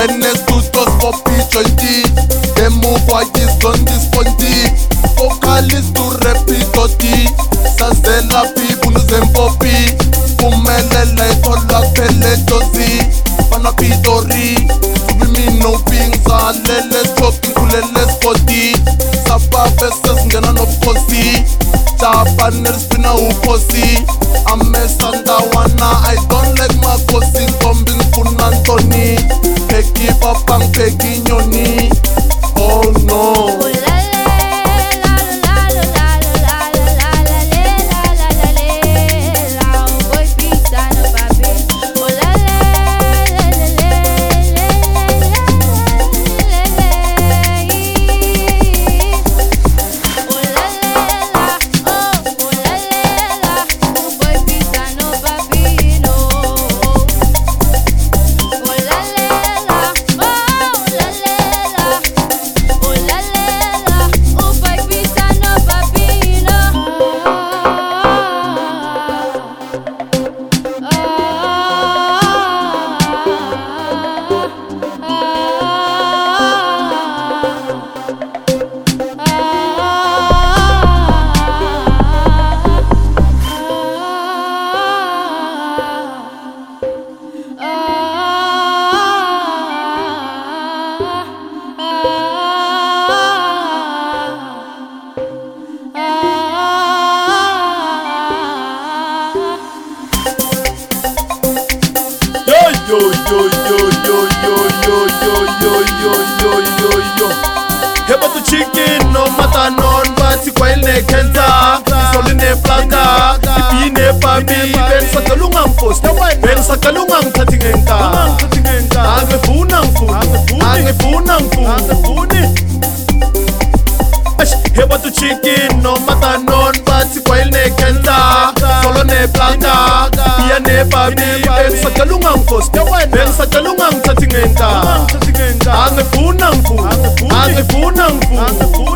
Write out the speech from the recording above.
Ngenestustos popi jointi Demukwa yisgondi sponti Vocalist to repitoti Sazela pibunu zempopi Pumelele tola pele dozi Pana pitori Subimino pingza lele choki kulele spoti Sababe sesngena nobkosi Japanese spina ukosi Amesanda wana I don't like makosi Ntombi ngifuna Antoni Peki papang peki nyoni Oh no Yo Heba to chicken no matter none but kwai ne kenta Soli ne planga Ipi ne papi Ben sakalungang post Ben sakalungang tatingenta Ange funang fu Heba to chicken no matter none but kwai ne kenta Solo ne planga Pia ne papi Ben sakalungang post Ben sakalungang tatingenta Ange funang fu